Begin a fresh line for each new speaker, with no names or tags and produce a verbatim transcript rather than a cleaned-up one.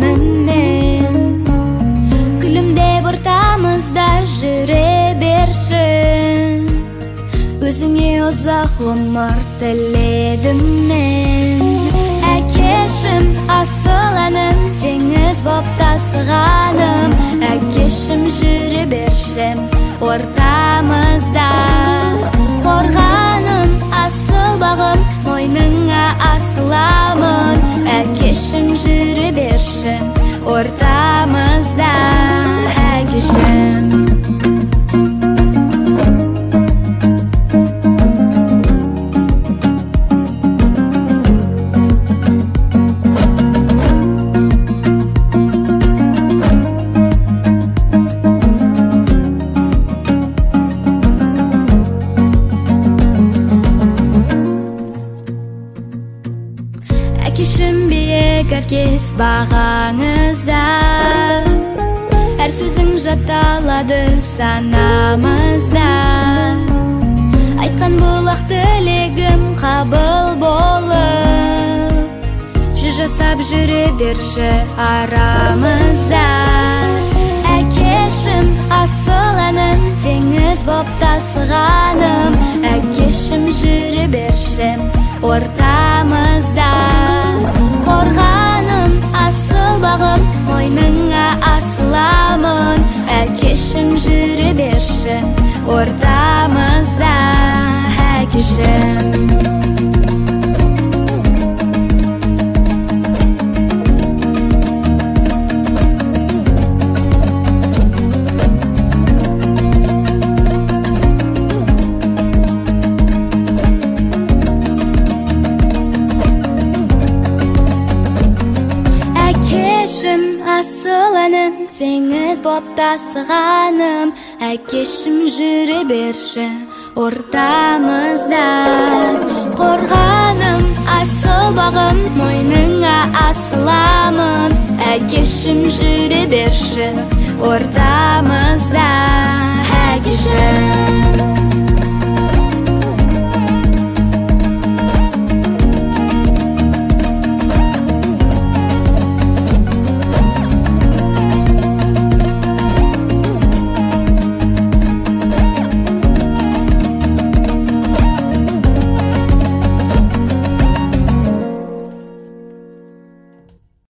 мен күлімдеп ортамызда жүре берші өзіңе ұзақ ғұмыр тіледім мен әкешім асыл әнім теңіз боп тасығаным әкешім жүре берші ортамызда қорғаным асыл бағым мойныңа асыламын әкешім жүре берші ортамызда әкешім әкешім биік әркез бағаңызда әр сөзің жатталады санамызда айтқан бұлақ тілегім қабыл болып жыр жасап жүре берші арамызда әкешім асыл әнім теңіз боп тасығаным әкешім жүре берші ортамызда қорғаным асыл бағым мойныңа асыламын әкешім жүре берші ортамызда әкешім асыл әнім теңіз боп тасығаным әкешім жүре берші ортамызда қорғаным асыл бағым мойныңа асыламын әкешім жүре берші ортамызда